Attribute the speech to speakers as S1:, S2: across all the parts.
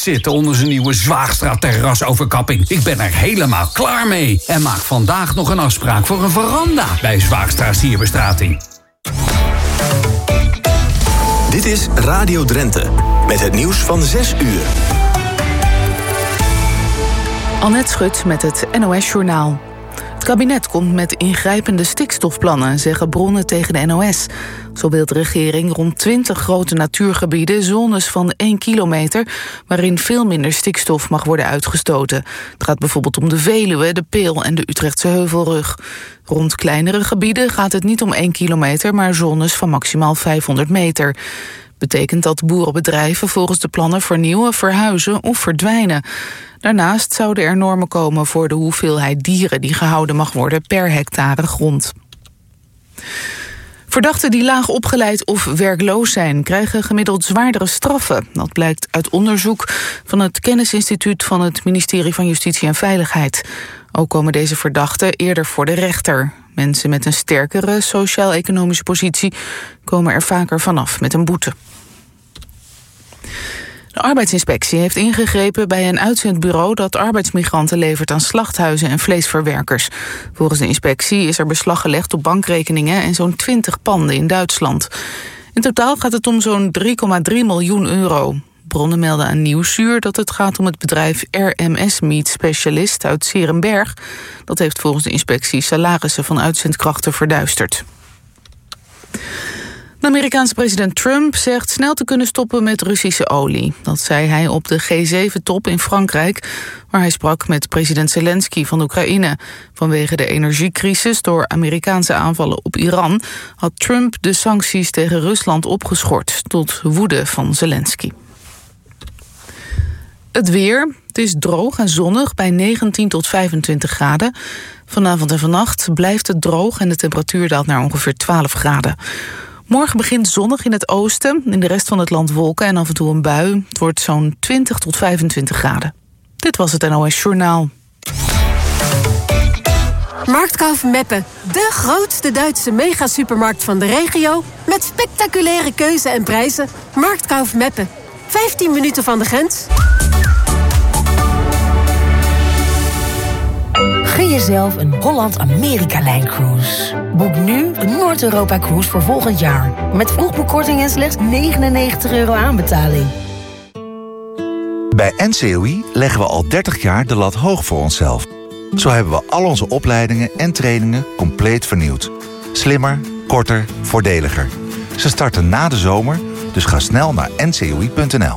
S1: zitten onder zijn nieuwe Zwaagstra terrasoverkapping. Ik ben er helemaal klaar mee. En maak vandaag nog een afspraak voor een veranda bij Zwaagstra Sierbestrating.
S2: Dit is Radio Drenthe, met het nieuws van 6 uur.
S3: Annette Schut met het NOS-journaal. Het kabinet komt met ingrijpende stikstofplannen, zeggen bronnen tegen de NOS. Zo wil de regering rond 20 grote natuurgebieden zones van 1 kilometer... waarin veel minder stikstof mag worden uitgestoten. Het gaat bijvoorbeeld om de Veluwe, de Peel en de Utrechtse Heuvelrug. Rond kleinere gebieden gaat het niet om 1 kilometer... maar zones van maximaal 500 meter. Betekent dat boerenbedrijven volgens de plannen vernieuwen, verhuizen of verdwijnen. Daarnaast zouden er normen komen voor de hoeveelheid dieren die gehouden mag worden per hectare grond. Verdachten die laag opgeleid of werkloos zijn, krijgen gemiddeld zwaardere straffen. Dat blijkt uit onderzoek van het Kennisinstituut van het ministerie van Justitie en Veiligheid. Ook komen deze verdachten eerder voor de rechter. Mensen met een sterkere sociaal-economische positie komen er vaker vanaf met een boete. De arbeidsinspectie heeft ingegrepen bij een uitzendbureau dat arbeidsmigranten levert aan slachthuizen en vleesverwerkers. Volgens de inspectie is er beslag gelegd op bankrekeningen en zo'n 20 panden in Duitsland. In totaal gaat het om zo'n 3,3 miljoen euro. Bronnen melden aan Nieuwsuur dat het gaat om het bedrijf RMS Meat Specialist uit 's Heerenberg. Dat heeft volgens de inspectie salarissen van uitzendkrachten verduisterd. De Amerikaanse president Trump zegt snel te kunnen stoppen met Russische olie. Dat zei hij op de G7-top in Frankrijk, waar hij sprak met president Zelensky van Oekraïne. Vanwege de energiecrisis door Amerikaanse aanvallen op Iran had Trump de sancties tegen Rusland opgeschort, tot woede van Zelensky. Het weer. Het is droog en zonnig bij 19 tot 25 graden. Vanavond en vannacht blijft het droog en de temperatuur daalt naar ongeveer 12 graden. Morgen begint zonnig in het oosten, in de rest van het land wolken en af en toe een bui. Het wordt zo'n 20 tot 25 graden. Dit was het NOS Journaal.
S4: Marktkauf Meppen, de grootste Duitse megasupermarkt van de regio, met spectaculaire keuze en prijzen. Marktkauf Meppen, 15 minuten van de grens.
S5: Gun jezelf een Holland-Amerika-lijn-cruise. Boek nu een Noord-Europa-cruise voor volgend jaar. Met vroegboekkorting en slechts €99 aanbetaling.
S6: Bij NCOI leggen we al 30 jaar de lat hoog voor onszelf. Zo hebben we al onze opleidingen en trainingen compleet vernieuwd. Slimmer, korter, voordeliger. Ze starten na de zomer, dus ga snel naar ncoi.nl.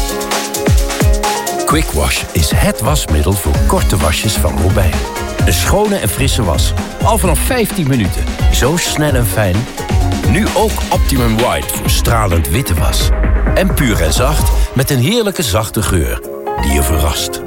S7: Quick Wash is het wasmiddel voor korte wasjes van Robijn. Een schone en frisse was. Al vanaf 15 minuten. Zo snel en fijn. Nu ook Optimum White voor stralend witte was. En puur en zacht met een heerlijke zachte geur die je verrast.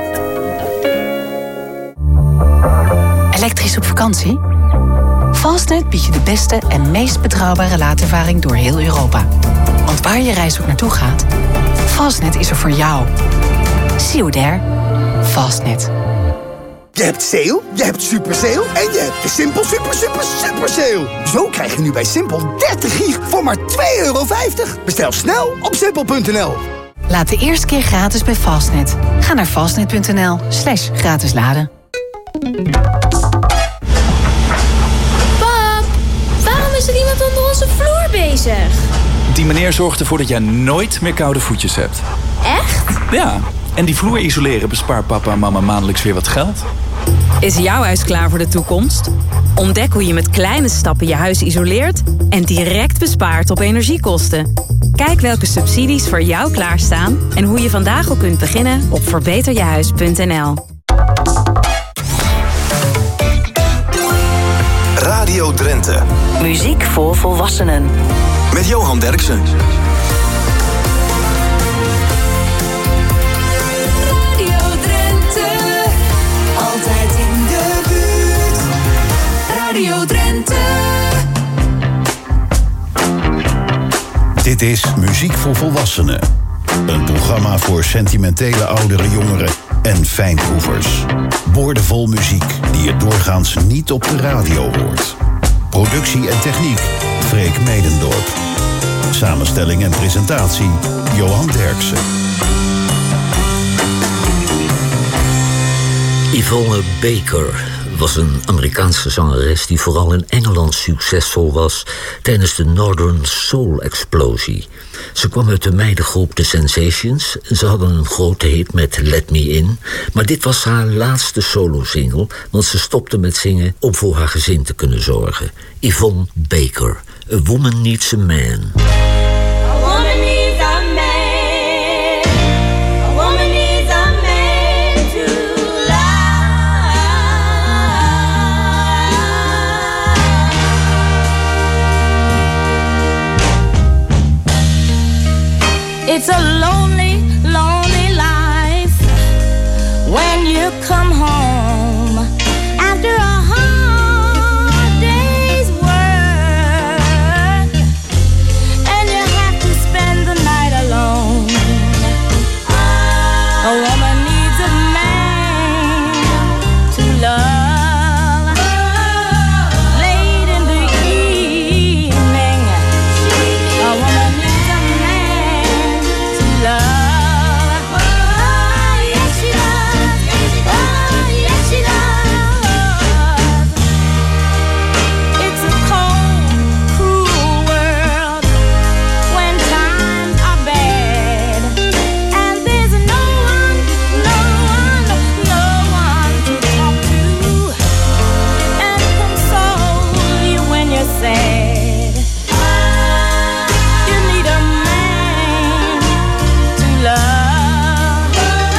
S8: Elektrisch op vakantie? Fastnet biedt je de beste en meest betrouwbare laadervaring door heel Europa. Want waar je reis ook naartoe gaat, Fastnet is er voor jou. See you there. Fastnet.
S9: Je hebt sale, je hebt super sale en je hebt de Simpel super sale. Zo krijg je nu bij Simpel 30 gig voor maar €2,50. Bestel snel op simpel.nl.
S8: Laat de eerste keer gratis bij Fastnet. Ga naar fastnet.nl/gratis laden.
S10: Pap, waarom is er iemand onder onze vloer bezig?
S11: Die meneer zorgt ervoor dat jij nooit meer koude voetjes hebt.
S10: Echt?
S11: Ja, en die vloer isoleren bespaart papa en mama maandelijks weer wat geld.
S12: Is jouw huis klaar voor de toekomst? Ontdek hoe je met kleine stappen je huis isoleert en direct bespaart op energiekosten. Kijk welke subsidies voor jou klaarstaan en hoe je vandaag al kunt beginnen op verbeterjehuis.nl.
S2: Radio Drenthe.
S5: Muziek voor volwassenen.
S2: Met Johan Derksen.
S13: Radio Drenthe. Altijd in de buurt. Radio Drenthe.
S14: Dit is Muziek voor Volwassenen. Een programma voor sentimentele oudere jongeren en fijnproevers. Boordevol muziek die je doorgaans niet op de radio hoort. Productie en techniek, Freek Medendorp. Samenstelling en presentatie, Johan Derksen.
S15: Yvonne Baker was een Amerikaanse zangeres die vooral in Engeland succesvol was tijdens de Northern Soul Explosie. Ze kwam uit de meidengroep The Sensations en ze hadden een grote hit met Let Me In, maar dit was haar laatste solosingle, want ze stopte met zingen om voor haar gezin te kunnen zorgen. Yvonne Baker, A Woman Needs a Man.
S16: It's a lonely, lonely life when you come home after a hard day's work and you have to spend the night alone. A woman needs a man to love late in the evening. A woman needs a man love. Oh, yes she does. Oh, yes she does. It's a cold, cruel world when times are bad, and there's no one to talk to and console you when you're sad. You need a man to love.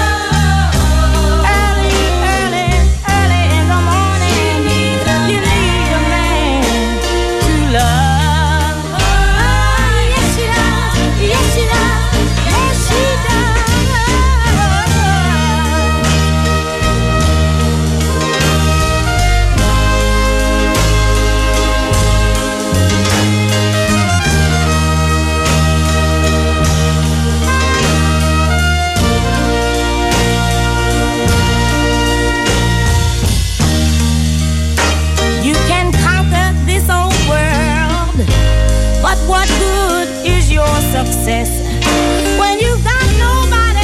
S16: Early in the morning, you need a man to love. Oh, yes she does, yes she does, yes she does. You can conquer this old world, but what good is your success when you've got nobody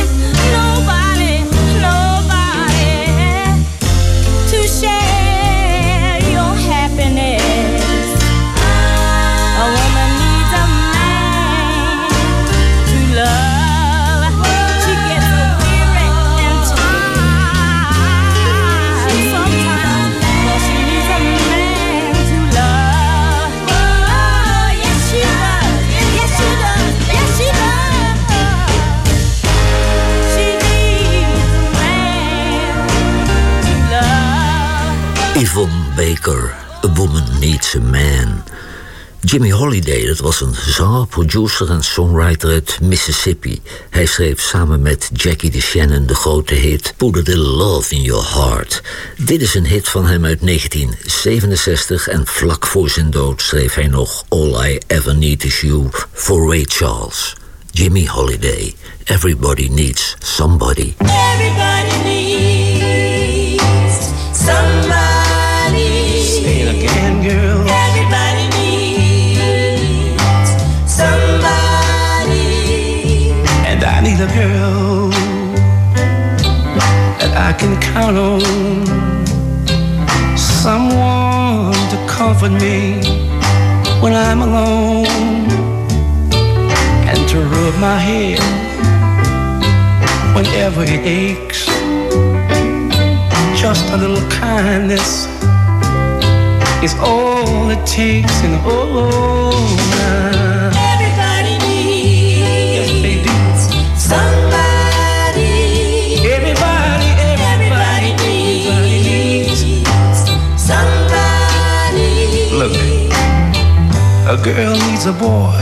S16: to share your happiness? A woman needs a man to love. She gets so weary and tired sometimes, but she needs a man to love. Oh, yes she does, yes she does, yes she does. She needs a man to love.
S15: Yvonne Baker, A Woman Needs a Man. Jimmy Holiday, dat was een zanger, producer en songwriter uit Mississippi. Hij schreef samen met Jackie DeShannon de grote hit Put a Little Love in Your Heart. Dit is een hit van hem uit 1967 en vlak voor zijn dood schreef hij nog All I Ever Need Is You voor Ray Charles. Jimmy Holiday, Everybody Needs Somebody.
S16: Everybody needs somebody.
S17: Say it again, girl.
S16: Everybody needs somebody.
S17: And I need a girl that I can count on. Someone to comfort me when I'm alone, and to rub my head whenever it aches. Just a little kindness is all it takes, and
S16: everybody needs,
S17: yes they do,
S16: somebody.
S17: Everybody needs
S16: somebody.
S17: Look, a girl needs a boy,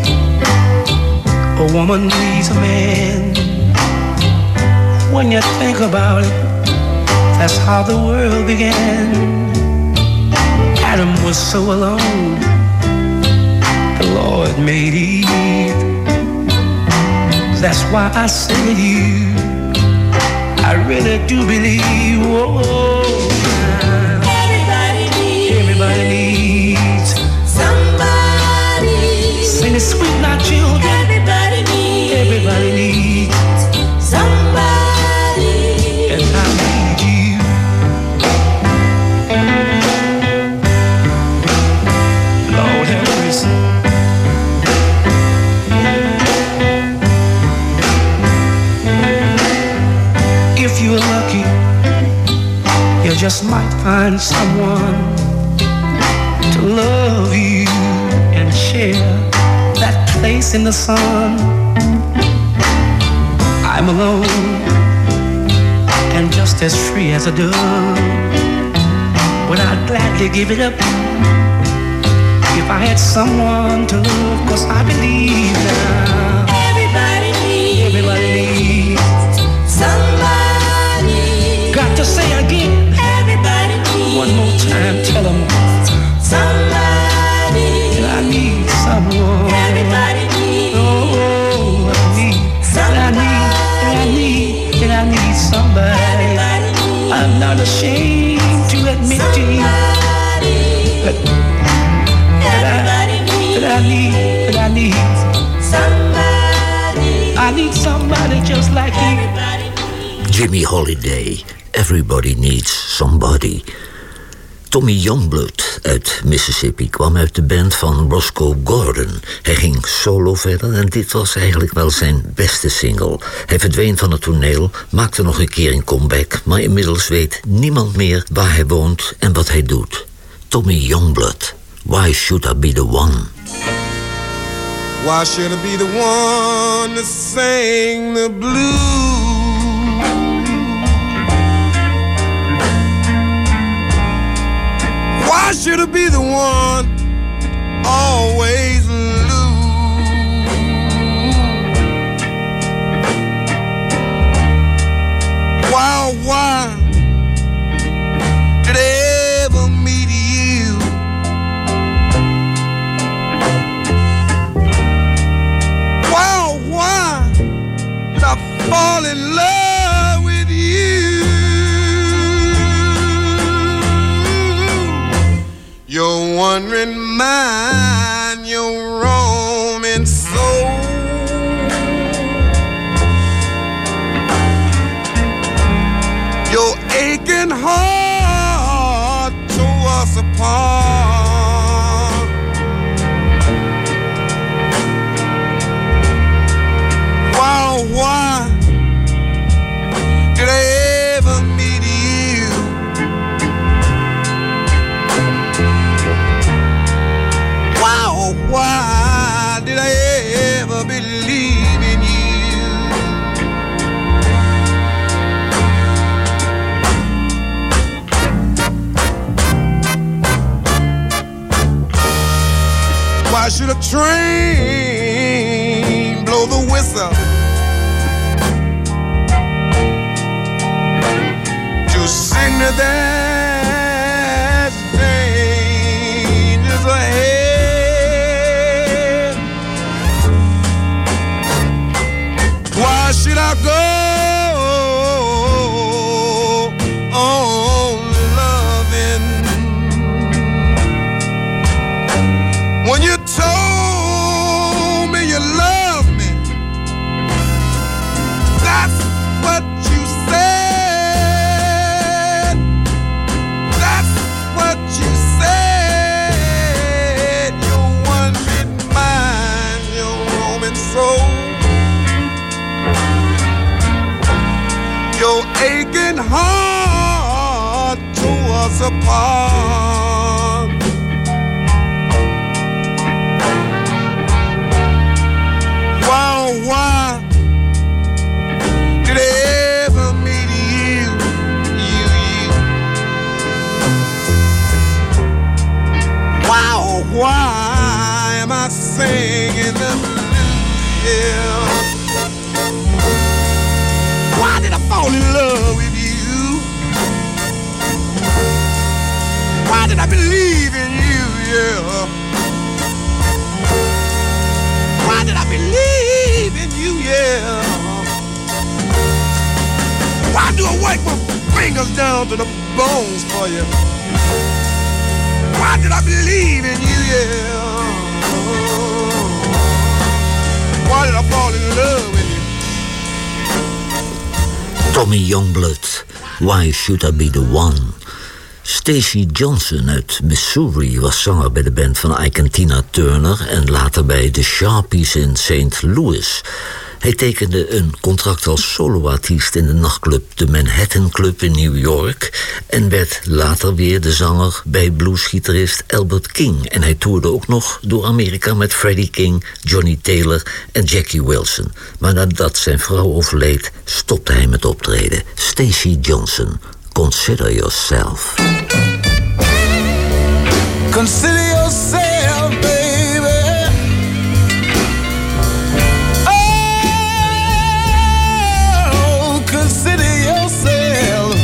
S17: a woman needs a man. When you think about it, that's how the world began. Adam was so alone, the Lord made Eve. That's why I say to you, I really do believe, everybody needs somebody. Sing it sweet now, children. Everybody needs
S16: somebody.
S17: And I need you. just might find someone to love you and share that place in the sun. I'm alone and just as free as a dove, but I'd gladly give it up if I had someone to love, 'cause I believe now everybody needs somebody. Got to say again, everybody needs. One more time, tell them somebody. I need someone. Everybody needs. Oh, I need somebody. I need somebody. I'm not ashamed to admit to you that I need somebody. I need somebody just like you.
S15: Jimmy Holiday, Everybody Needs Somebody. Tommy Youngblood uit Mississippi kwam uit de band van Roscoe Gordon. Hij ging solo verder en dit was eigenlijk wel zijn beste single. Hij verdween van het toneel, maakte nog een keer een comeback, maar inmiddels weet niemand meer waar hij woont en wat hij doet. Tommy Youngblood, Why Should I Be The One?
S18: Why should I be the one to sing the blues? Why should I be the one always lose? Why did I ever meet you? Why did I fall in love with you? Your wandering mind, your roaming soul, your aching heart tore us apart. Why did I ever meet you? Why did I ever believe in you? Why should a train blow the whistle to signal that dangers ahead? Why should I go on loving when you told me you love me? That's what you said. That's what you said. Your wandering mind, your roaming soul, your aching heart tore us apart. Why did I ever meet you? Why am I singing the blues? Yeah. Why did I fall in love with you? Why did I believe in you? Yeah. Why did I believe in you? Yeah. Why do I wipe my fingers down to the bones for you? Why did I believe in you? Yeah. Why did I fall in love with you?
S15: Tommy Youngblood, Why Should I Be The One? Stacey Johnson uit Missouri was zanger bij de band van Ike en Tina Turner en later bij The Sharpies in St. Louis. Hij tekende een contract als soloartiest in de nachtclub de Manhattan Club in New York en werd later weer de zanger bij bluesgitarist Albert King. En hij toerde ook nog door Amerika met Freddie King, Johnny Taylor en Jackie Wilson. Maar nadat zijn vrouw overleed, stopte hij met optreden. Stacy Johnson, Consider Yourself.
S19: Consider yourself, baby. Oh, consider yourself.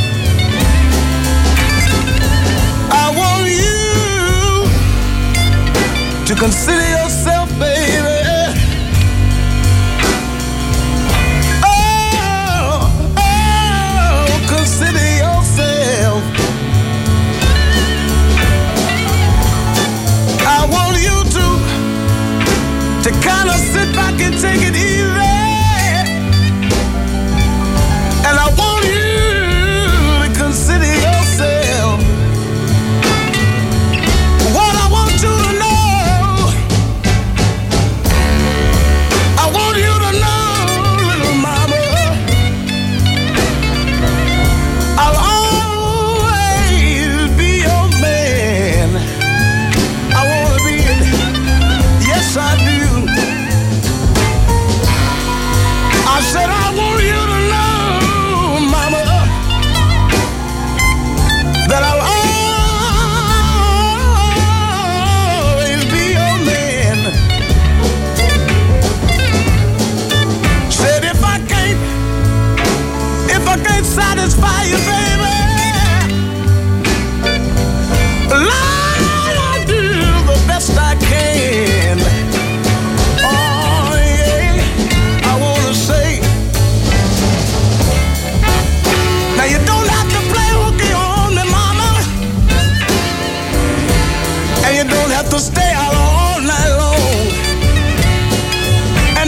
S19: I want you to consider yourself, baby. Oh, consider yourself. To kind of sit back and take it easy. And I want you to consider yourself. What I want you to know, I want you to know, little mama, I'll always be your man. I want to be, yes I do. I said I want you to know, mama, that I'll always be your man. Said if I can't satisfy you, baby, Lord, I'll do the best I can. Now you don't have to play hooky on me, mama, and you don't have to stay out all night long. And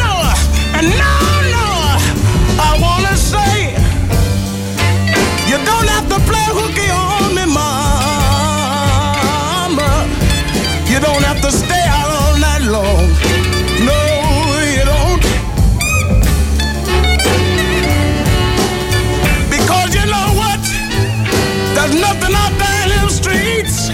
S19: no, I wanna say, you don't have to play hooky on me, mama. You don't have to stay out all night long. No, you don't. There's nothing out there in them streets,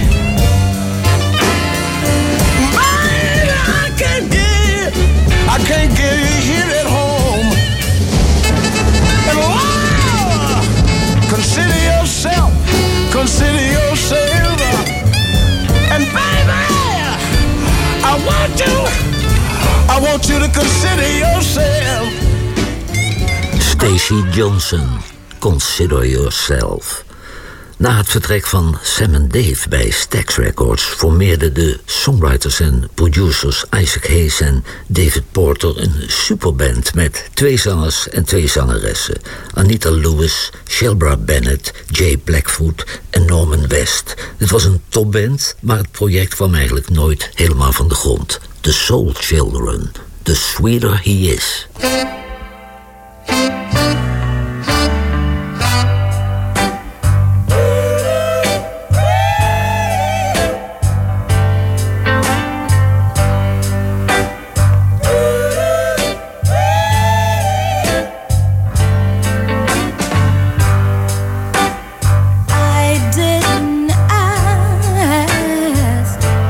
S19: man, I can't get you here at home. And wow, consider yourself, and baby, I want you to consider yourself.
S15: Stacy Johnson, Consider Yourself. Na het vertrek van Sam en Dave bij Stax Records formeerden de songwriters en producers Isaac Hayes en David Porter een superband met 2 zangers en 2 zangeressen. Anita Lewis, Shelbra Bennett, Jay Blackfoot en Norman West. Het was een topband, maar het project kwam eigenlijk nooit helemaal van de grond. The Soul Children, The Sweeter He Is.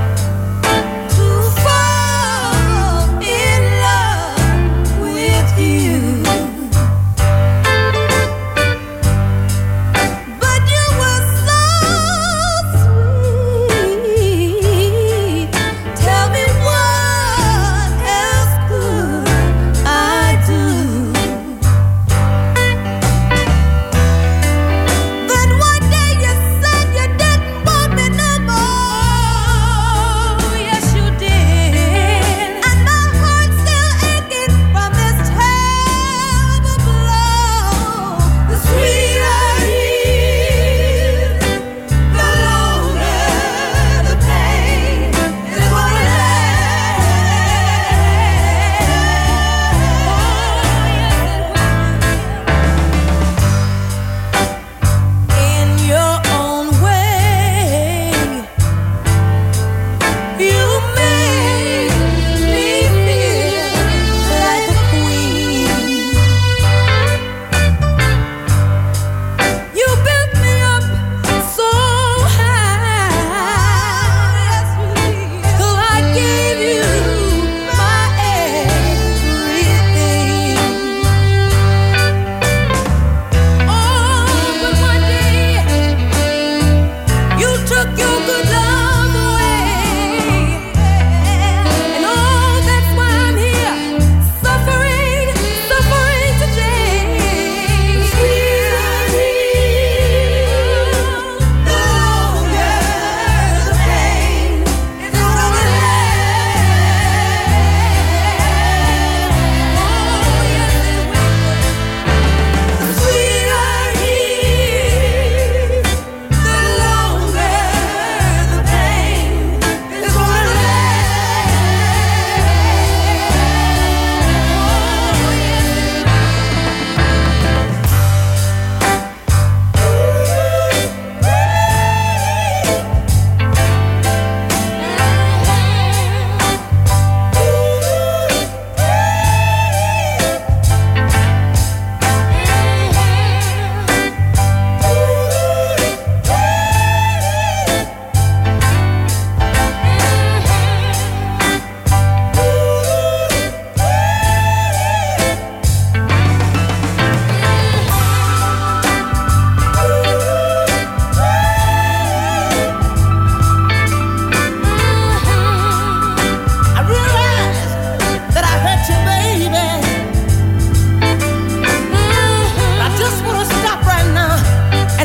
S13: With you.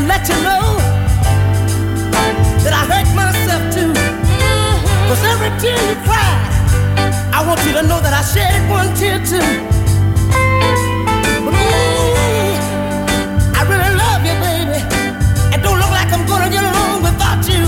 S19: let you know that I hurt myself too. Cause every tear you cry, I want you to know that I shed one tear too. But ooh, I really love you, baby. It don't look like I'm gonna get along without you.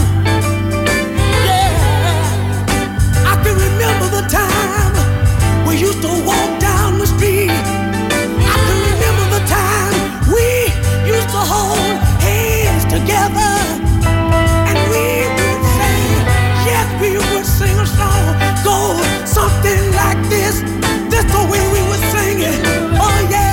S19: Yeah, I can remember the time we used to walk down the street. I can remember the time we used to hold hands together. And we would sing, yes, we would sing a song, go something like this. That's the way we would sing it. Oh yeah.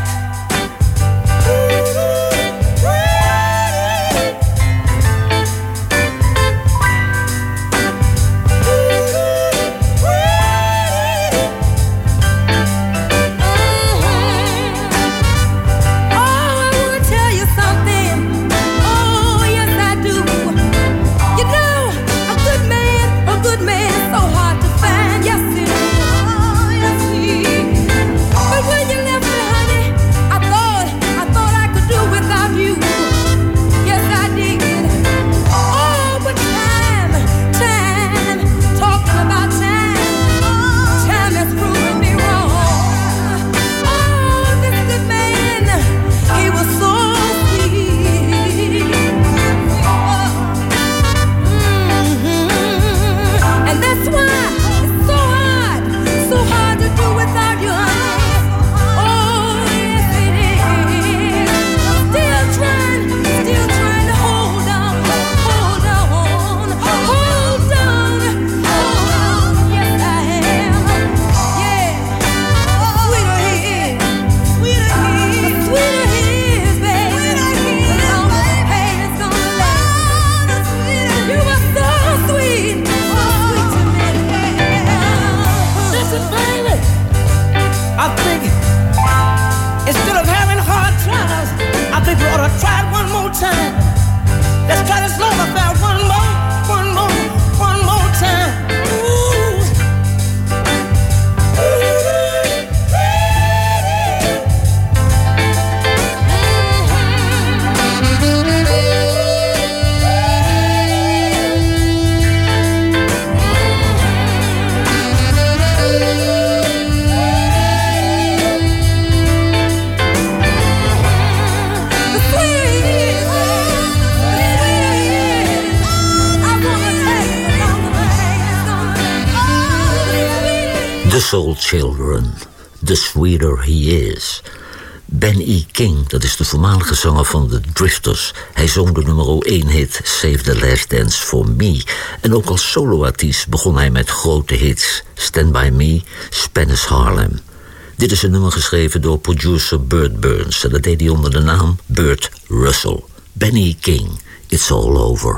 S15: The Soul Children, The Sweeter He Is. Ben E. King, dat is de voormalige zanger van The Drifters. Hij zong de nummer 1 hit Save the Last Dance for Me. En ook als soloartiest begon hij met grote hits Stand By Me, Spanish Harlem. Dit is een nummer geschreven door producer Burt Burns. En dat deed hij onder de naam Burt Russell. Ben E. King, It's All Over.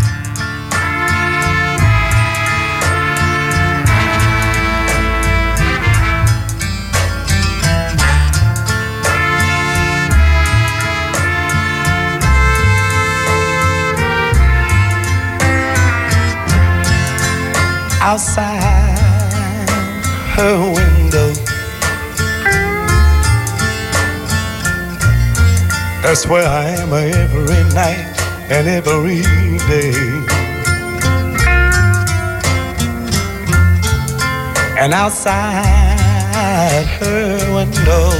S17: Outside her window, that's where I am every night and every day. And outside her window,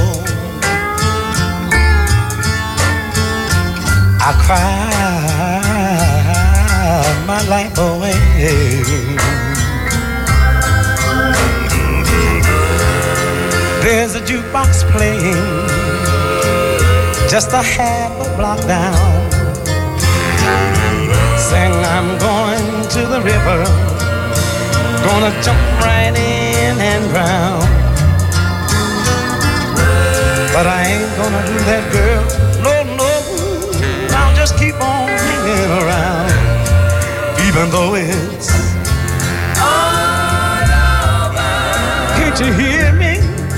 S17: I cry my life away. There's a jukebox playing just a half a block down. Saying I'm going to the river, gonna jump right in and drown. But I ain't gonna do that, girl, no, no. I'll just keep on hanging around, even though it's all over. Can't you hear me?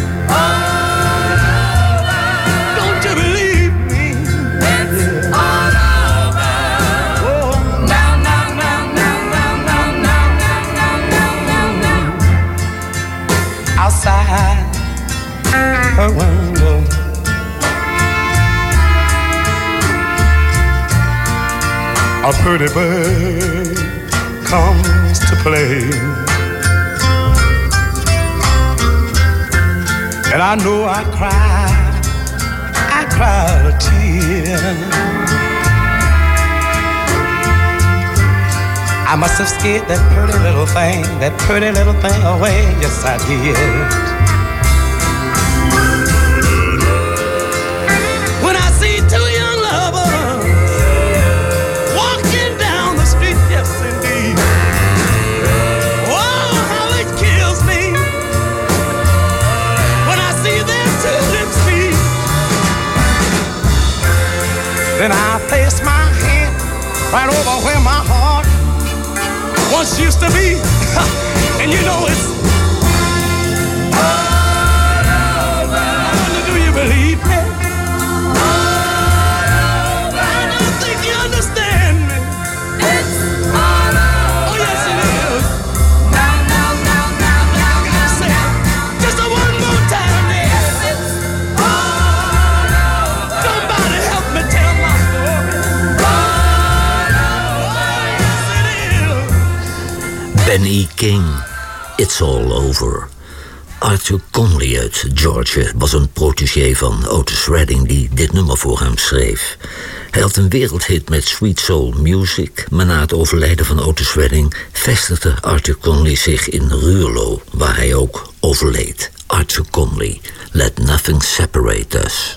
S17: Don't you believe me? It's all over. Oh, now, now, now, now, now, now, now, now, now, now, now. Outside her window, a pretty bird comes to play. And I know I cried a tear. I must have scared that pretty little thing away. Yes, I did. When I see two young lovers walking down the street, yes, indeed. Oh, how it kills me when I see their two lips meet. Then I place my hand right over where my heart once used to be, and you know it's all over. Do you believe me? All over. I don't think you understand me. It's all over. Oh yes it is. Now. Say it just one more time. Yes, it's all over. Somebody help me tell my story. All over. Yes it is.
S15: Benny King, It's All Over. Arthur Conley uit Georgia was een protégé van Otis Redding die dit nummer voor hem schreef. Hij had een wereldhit met Sweet Soul Music, maar na het overlijden van Otis Redding vestigde Arthur Conley zich in Ruurlo, waar hij ook overleed. Arthur Conley, Let Nothing Separate Us.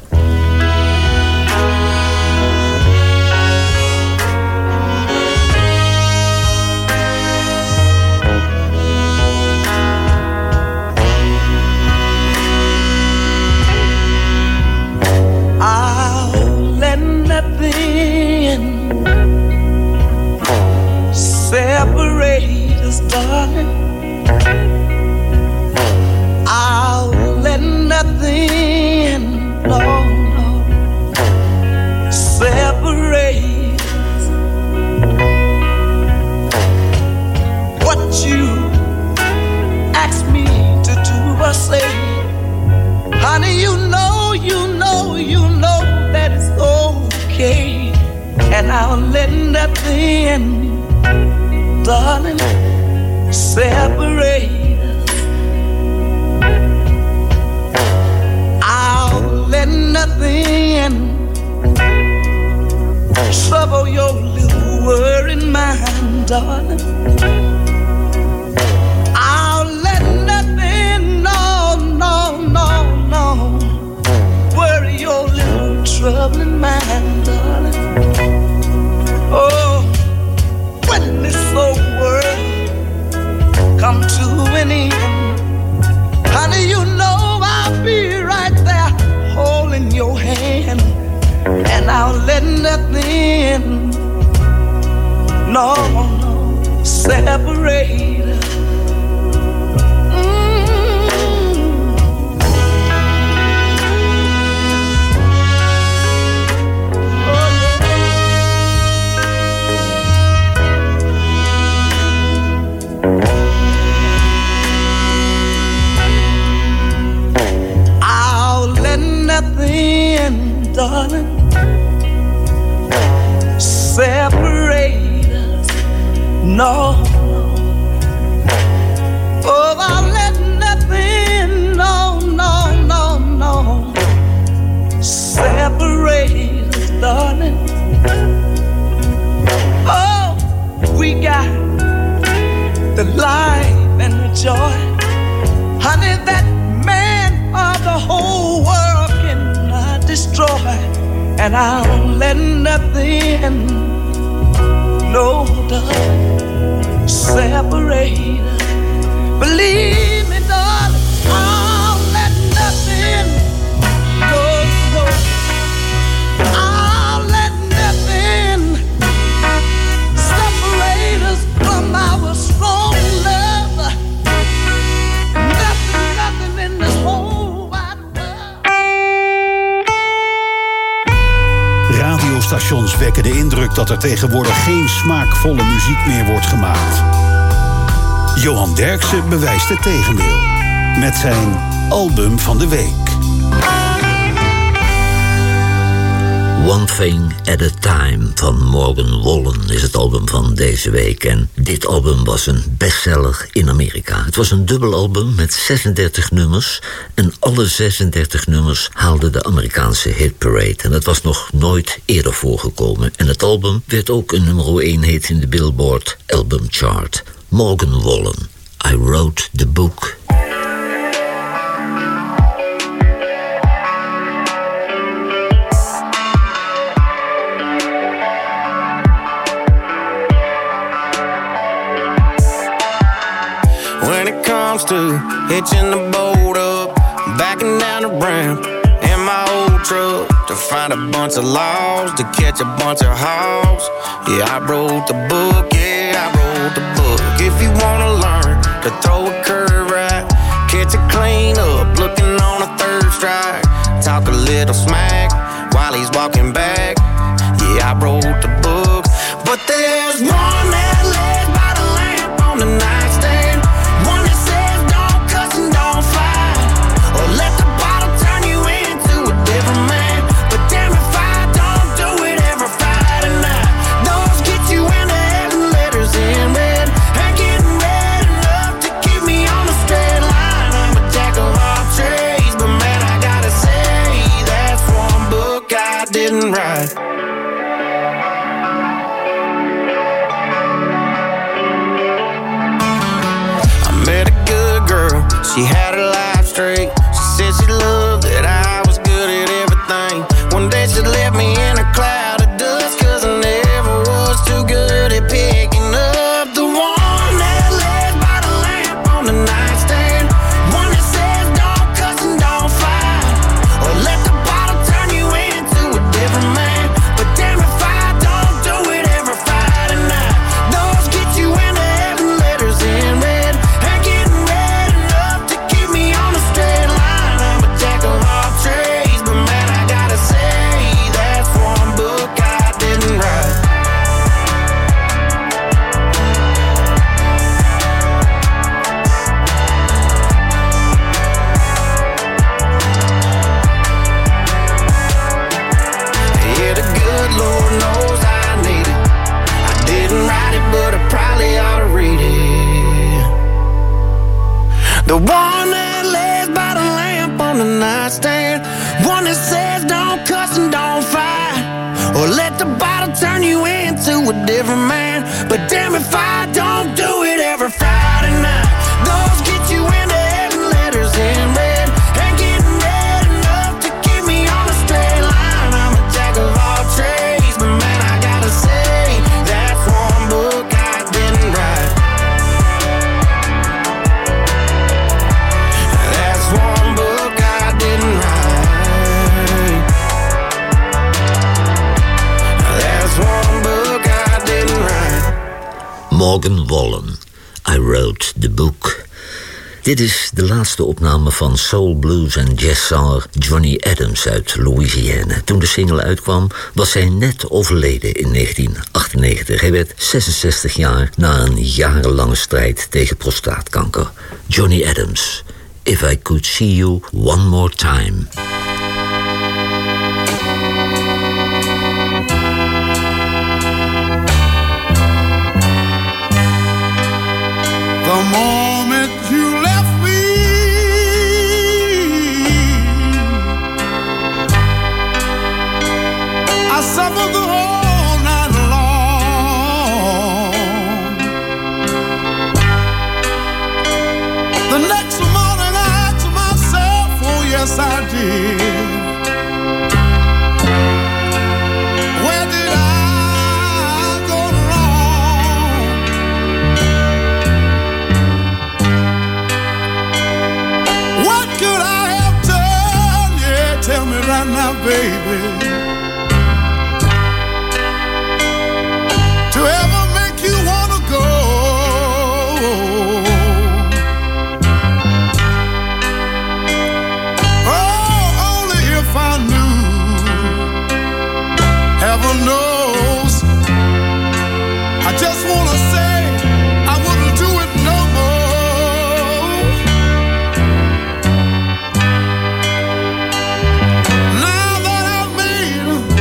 S17: Separate us, darling. I'll let nothing, no, separate us. What you ask me to do or say, honey, you know that it's okay, and I'll let nothing, darling, separate us. I'll let nothing trouble your little worried mind, darling. I'll let nothing, no, worry your little troubling mind, darling. Oh, when this old world come to an end, honey, you know I'll be right there holding your hand, and I'll let nothing, no, separate us. Darling, separate us, no. Oh, I'll let nothing, no, separate us, darling. Oh, we got the life and the joy, honey, that man of the whole world cannot destroy, and I'll let nothing, no, darling, separate us. Believe me, darling, I'll let nothing, no, I'll let nothing separate us from our strong love. Nothing in this whole wide world.
S14: Radiostations wekken de indruk dat er tegenwoordig geen smaakvolle muziek meer wordt gemaakt. Johan Derksen bewijst het tegendeel met zijn album van de week.
S15: One Thing at a Time van Morgan Wallen is het album van deze week. En dit album was een bestseller in Amerika. Het was een dubbelalbum met 36 nummers. En alle 36 nummers haalden de Amerikaanse hitparade. En dat was nog nooit eerder voorgekomen. En het album werd ook een nummer 1 hit in de Billboard Album Chart. Morgan Wallen, I Wrote the Book.
S20: When it comes to hitching the boat up, backing down the ramp in my old truck to find a bunch of logs, to catch a bunch of hogs. Yeah, I wrote the book, yeah, I wrote the book. If you wanna learn to throw a curve right, catch a clean up, looking on a third strike, talk a little smack while he's walking back. Yeah, I wrote the book, but there's one that lays by the lamp on the nightstand. Right. I met a good girl, she had her life straight. She said she loved that I was good at everything. One day she left me in a cloud of dust, 'cause I never was too good at picking up. The one that lays by the lamp on the nightstand, one that says don't cuss and don't fight, or let the bottle turn you into a different man. The one that lays by the lamp on the nightstand, one that says don't cuss and don't fight, or let the bottle turn you into a different man. But damn if I don't do it every Friday night. Those get you into heaven, letters in red, and getting red enough to keep me on a straight line. I'm a jack of all trades, but man, I gotta say, that's one book I didn't write. One book I didn't write. That's one book I didn't write.
S15: Morgan Wallen, I Wrote the Book. Dit is de laatste opname van soul, blues en jazzzanger Johnny Adams uit Louisiana. Toen de single uitkwam, was hij net overleden in 1998. Hij werd 66 jaar na een jarenlange strijd tegen prostaatkanker. Johnny Adams, If I Could See You One More Time.
S19: The moment you left me, I suffered the whole night long. The next morning I asked myself, oh yes I did, where did I go wrong? What could I have done? Yeah, tell me right now, baby, to ever make you wanna go. Oh, only if I knew. Heaven knows, I just wanna say I wouldn't do it no more. Now that I've made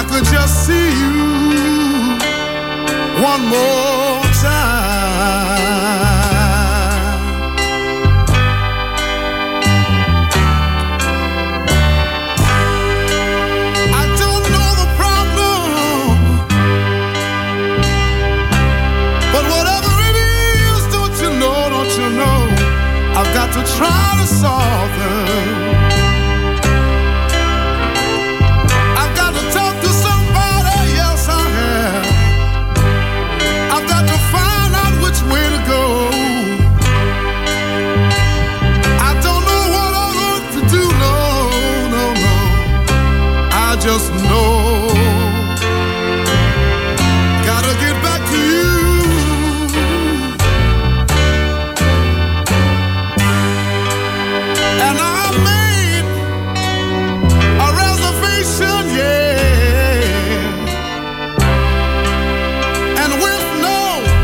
S18: could just see you one more time. I don't know the problem, but whatever it is, don't you know, I've got to try to solve them. I've got to talk to somebody, yes I have. I've got to find out which way to go. I don't know what I'm going to do, no. I just know. Gotta get back to you. And I made a reservation, yeah. And with no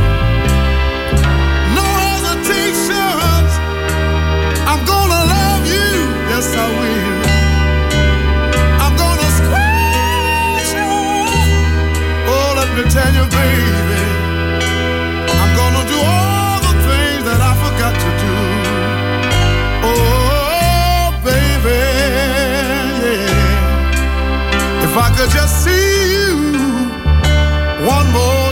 S18: hesitations, I'm gonna love you, yes I will. I'm gonna squeeze you. Oh, let me tell you, baby, I'm gonna do all the things that I forgot to do. Oh, baby, yeah. If I could just see you one more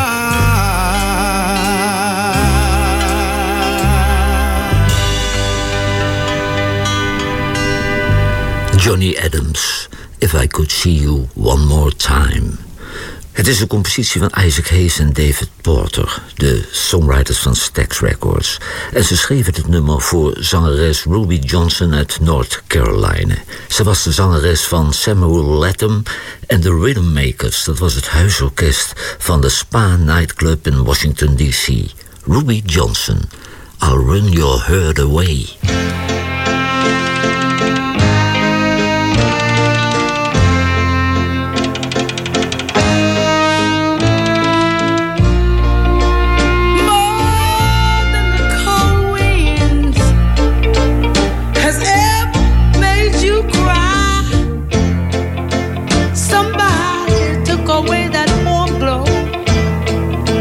S18: time.
S15: Johnny Adams, If I Could See You One More Time. Het is een compositie van Isaac Hayes en David Porter, de songwriters van Stax Records. En ze schreven het nummer voor zangeres Ruby Johnson uit North Carolina. Ze was de zangeres van Samuel Latham en de Rhythm Makers. Dat was het huisorkest van de Spa Nightclub in Washington D.C. Ruby Johnson, I'll Run Your Heart Away.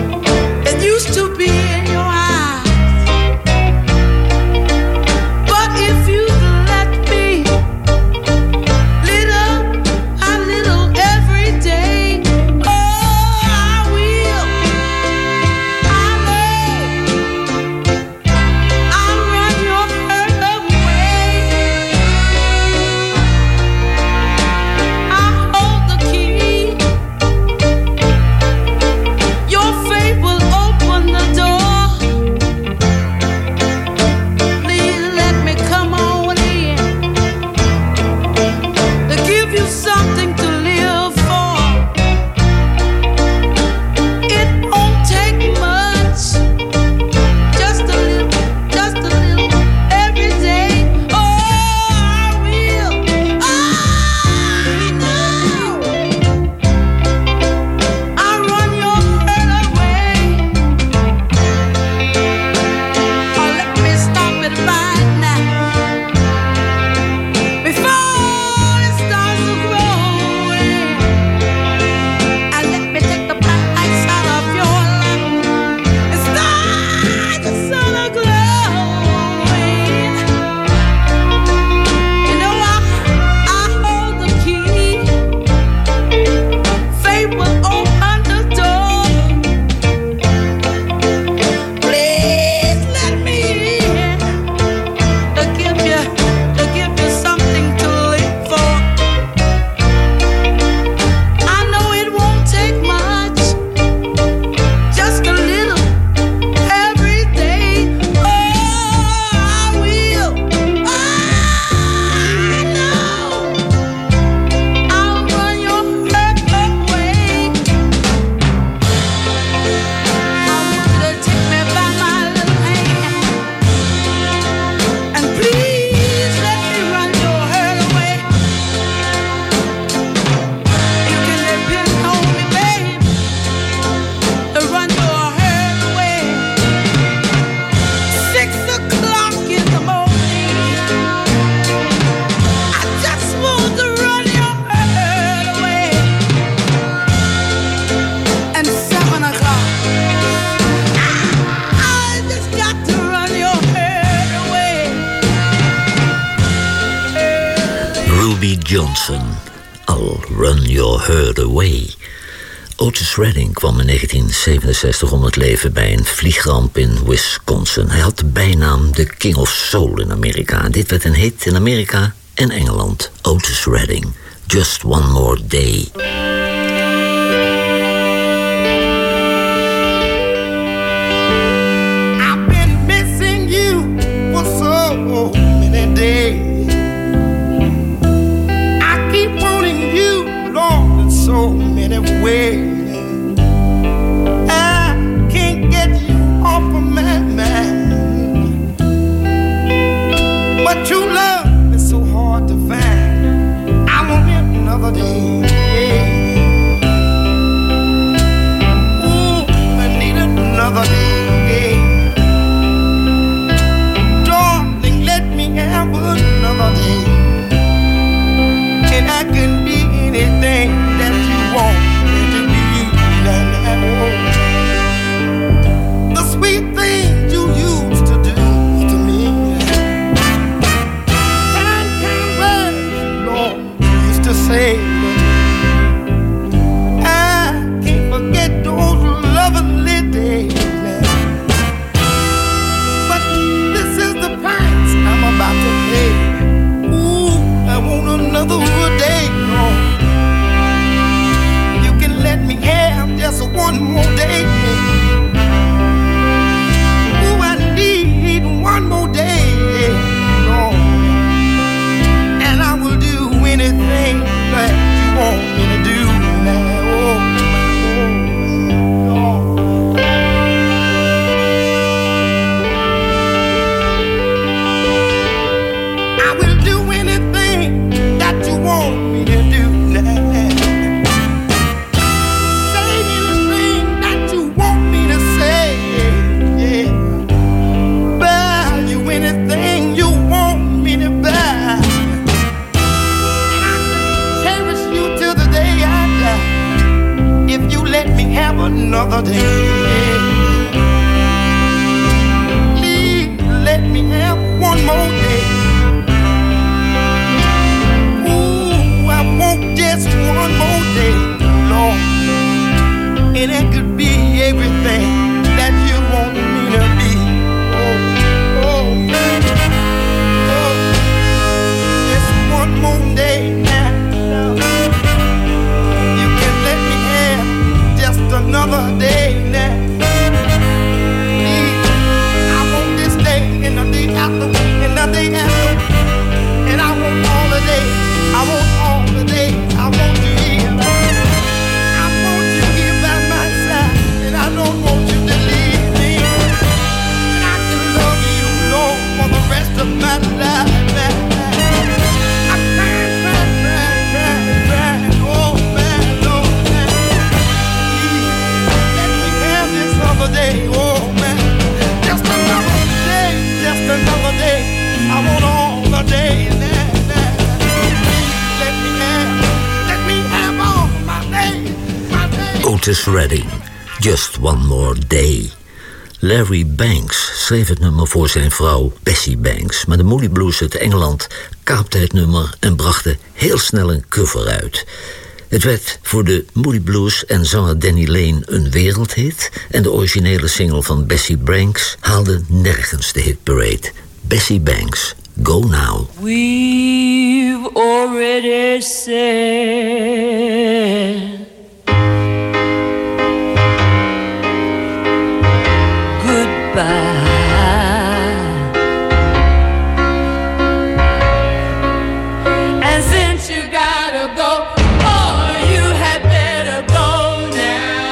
S19: Used to be in your eyes, but
S15: Johnson, I'll Run Your Hurt Away. Otis Redding kwam in 1967 om het leven bij een vliegramp in Wisconsin. Hij had de bijnaam de King of Soul in Amerika. Dit werd een hit in Amerika en Engeland. Otis Redding, Just One More Day.
S18: I've been missing you for so many days. I keep wanting you, Lord, in so many ways. I can't get you off of my mind. But your love is so hard to find. I want it another day. Ooh, I need it another day. Darling, let me have another day. And I can be anything that you want me to be. The sweet things you used to do to me. Time came back, Lord, you used to say. I can't forget those lovely days. But this is the price I'm about to pay. Ooh, I want another day, Lord. You can let me have just one more day. Ooh, I need one more day, Lord. And I will do anything that you want me to do now. I will do anything that you want me to do now. Say anything that you want me to say, yeah. Buy you anything you want me to buy. And I can cherish you till the day I die, if you let me have another day. Please let me have one more day. I want just one more day, Lord. And it could be everything that you want me to be. Oh, oh, oh. Just one more day now. You can let me have just another day now. I want this day and the day after and the day after. And I want all the day. I want all the day. I want you here. I want you here by my side. And I don't want you to leave me. And I can love you, Lord, for the rest of my life. I cry. Oh, man, Lord, man. Please, let me have this other day. Oh, man. Just another day. Just another day. I want all the days now.
S15: Otis Redding, Just One More Day. Larry Banks schreef het nummer voor zijn vrouw Bessie Banks. Maar de Moody Blues uit Engeland kaapte het nummer en brachten heel snel een cover uit. Het werd voor de Moody Blues en zanger Danny Lane een wereldhit. En de originele single van Bessie Banks haalde nergens de hitparade. Bessie Banks, Go Now.
S16: We've already said
S13: And since you gotta go, oh, you had better go now.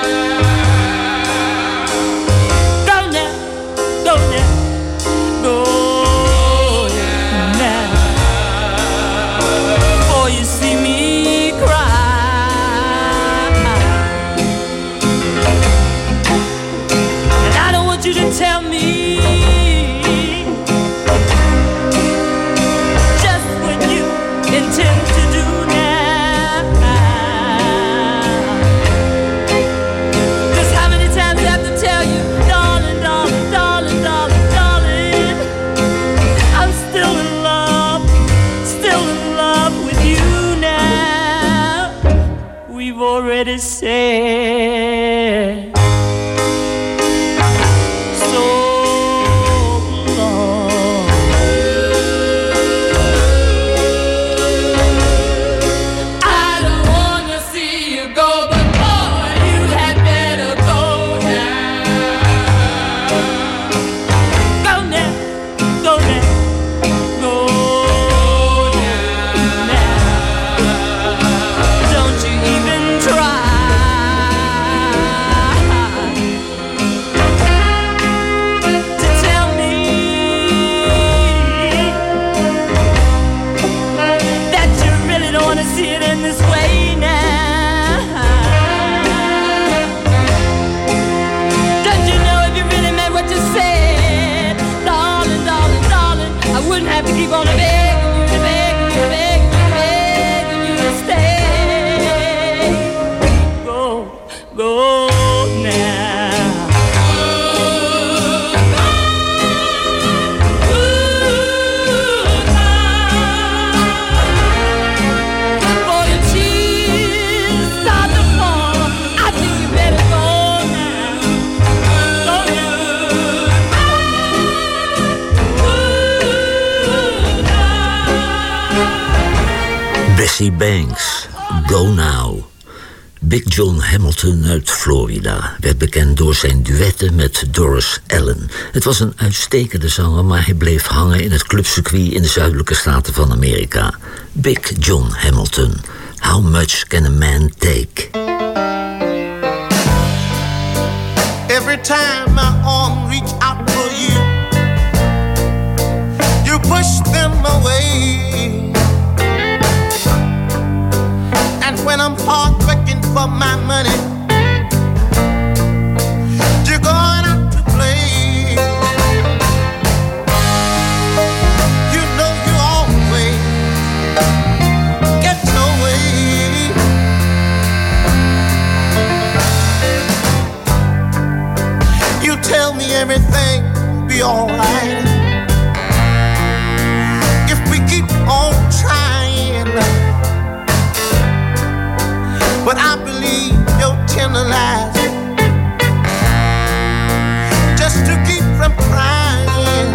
S16: Go now, go now, go now. Before you see me cry. already said. So long. I don't wanna see you go, but boy, you had better go now. Go now, go now, go now. Don't you even try to tell me that you really don't want to see it in this way now. Don't you know if you really meant what you said, darling, darling, darling, I wouldn't have to keep on begging you, begging you, begging you, begging you to stay. Go, go now. For your tears start to fall, I think you better go now. Go
S15: Bessie Banks, Go Now. Big John Hamilton uit Florida werd bekend door zijn duetten met Doris Allen. Het was een uitstekende zanger, maar hij bleef hangen in het clubcircuit in de zuidelijke staten van Amerika. Big John Hamilton, How Much Can a Man Take?
S21: Every time my arms reach out for you, you push them away. And when I'm hard working for my money, you're going out to play. You know you always get your way. You tell me everything will be alright if we keep on trying. But I believe your tender lies just to keep from crying.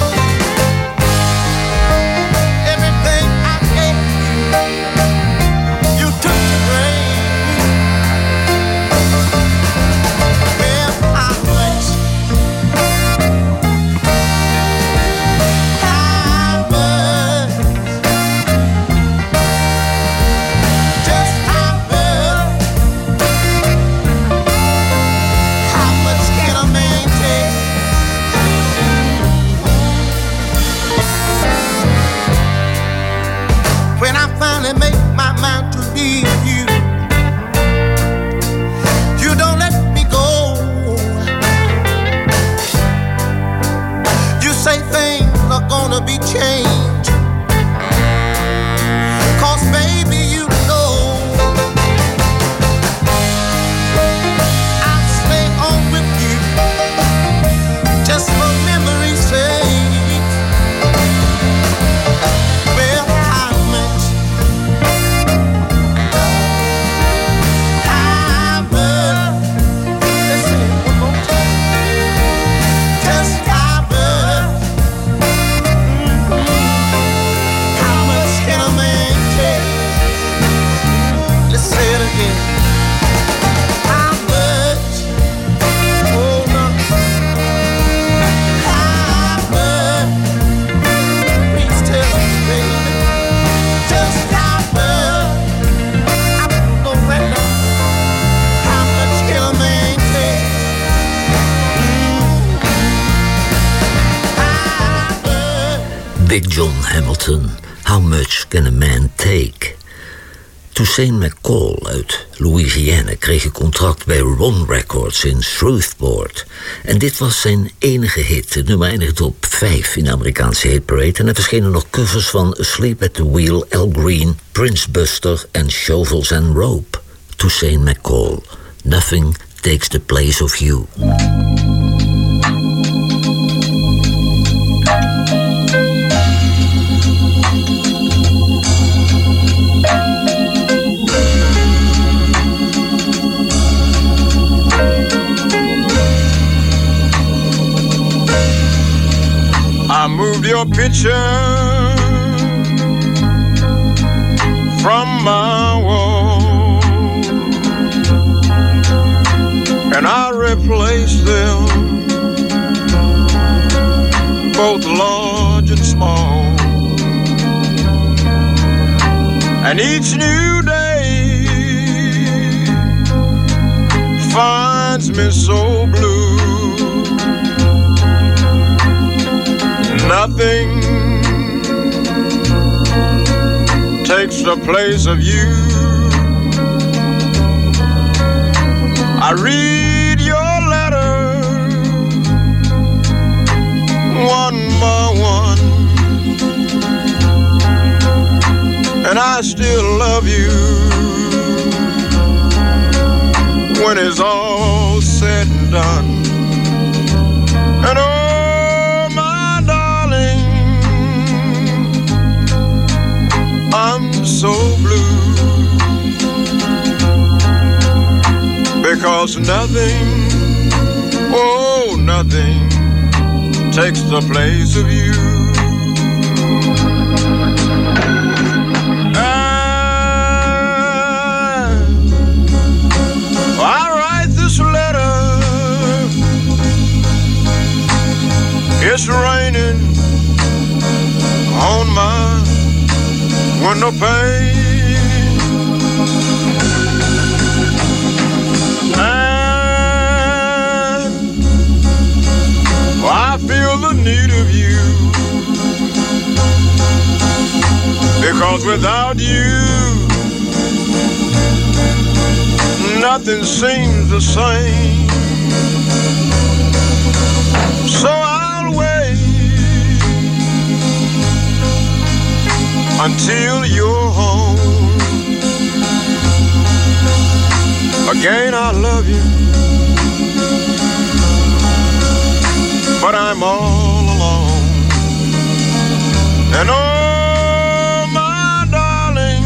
S21: Everything I gave you, you took the blame. Well, how much? How much? Just how much? How much can a man take? When I finally make my mind to leave you, you don't let me go. You say things are gonna be changed, 'cause baby you know I'll stay on with you just for memory's sake. Well, how much? How much? Let's say it one more time. Just how much? How much can a man take? Let's say it again. How much? Oh no. How much? Please tell me, baby. Just how much? I'm gonna right now. How much can a man take?
S15: Big John Hamilton, How Much Can a Man Take? Toussaint McCall uit Louisiana kreeg een contract bij Ron Records in Shreveport. En dit was zijn enige hit. Het nummer eindigde op 5 in de Amerikaanse hitparade. En er verschenen nog covers van Asleep at the Wheel, Al Green, Prince Buster en Shovels and Rope. Toussaint McCall, Nothing Takes the Place of You.
S21: your picture from my wall, and I replace them, both large and small. And each new day finds me so blue. Nothing takes the place of you. I read your letter one by one, and I still love you when it's all said and done. And oh, my darling, I'm so blue, because nothing, oh, nothing takes the place of you. I write this letter, it's raining on my window pane, and I feel the need of you, because without you nothing seems the same. So I'll wait until you're home. Again, I love you, but I'm all alone. And oh, my darling,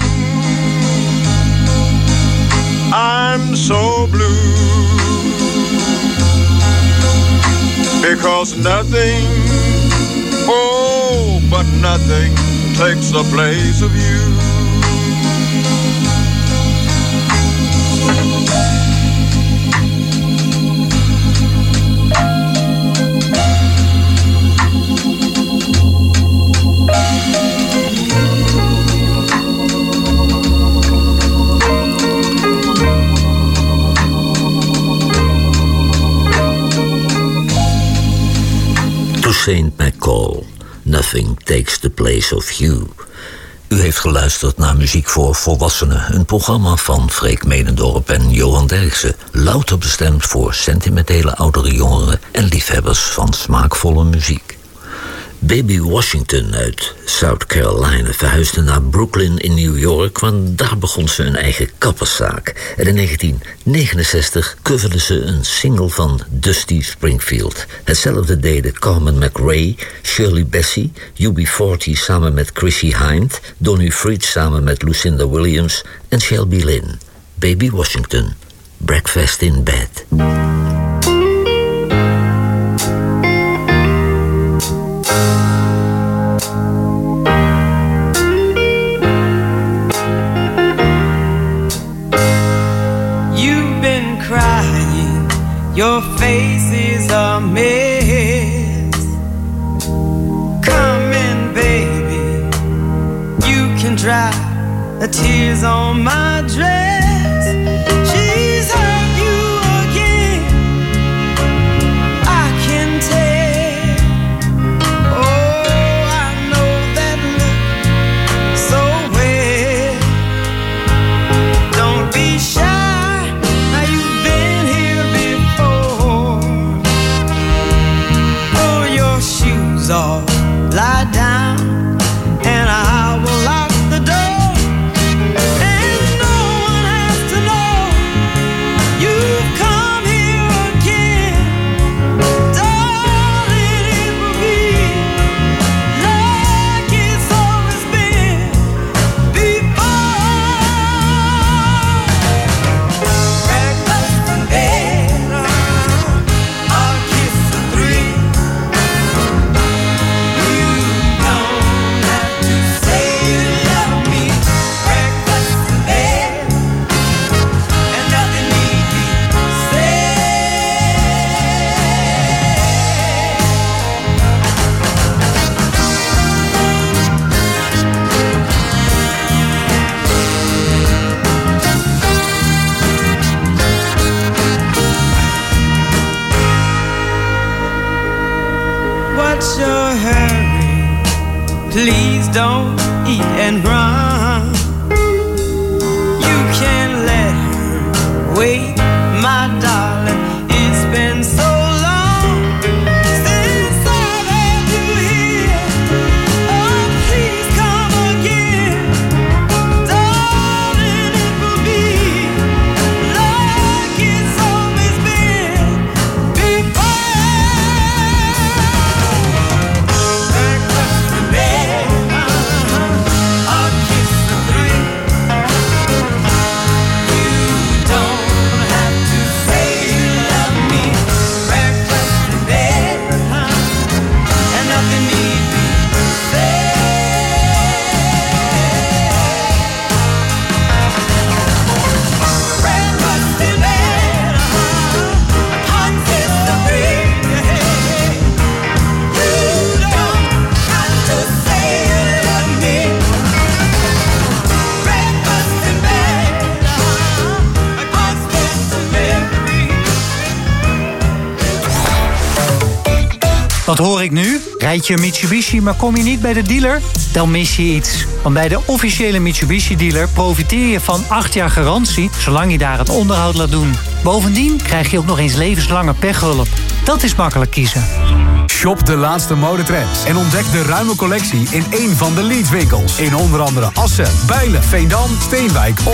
S21: I'm so blue, because nothing, oh, but nothing takes the place of you.
S15: To Saint McCall, Nothing Takes the Place of You. U heeft geluisterd naar Muziek voor Volwassenen, een programma van Freek Menendorp en Johan Derksen, louter bestemd voor sentimentele oudere jongeren en liefhebbers van smaakvolle muziek. Baby Washington uit South Carolina verhuisde naar Brooklyn in New York, want daar begon ze een eigen kapperszaak. En in 1969 coverde ze een single van Dusty Springfield. Hetzelfde deden Carmen McRae, Shirley Bassey, UB40 samen met Chrissy Hind, Donnie Fritz samen met Lucinda Williams en Shelby Lynn. Baby Washington, Breakfast in Bed.
S1: Your face is a mess. Come in, baby. You can dry the tears on my dress. She's hurt you again, I can tell. Oh, I know that look so well. Don't be shy. Off, lie down, and I will lock the door, and no one Please don't eat and run. You can let her wait, my darling. It's been so long since I've had you here. Oh, please come again, darling. It will be like it's always been before. Breakfast in bed, a kiss or three. You don't have to say you love me. Breakfast in bed, and nothing need be said. Breakfast in bed, hot kiss or three. You don't have to say you love me. Breakfast in bed, hot kiss or memory.
S3: Wat hoor ik nu? Rijd je een Mitsubishi, maar kom je niet bij de dealer? Dan mis je iets. Want bij de officiële Mitsubishi-dealer profiteer je van 8 jaar garantie, zolang je daar het onderhoud laat doen. Bovendien krijg je ook nog eens levenslange pechhulp. Dat is makkelijk kiezen.
S22: Shop de laatste modetrends en ontdek de ruime collectie in één van de Leeds winkels. In onder andere Assen, Bijlen, Veendam, Steenwijk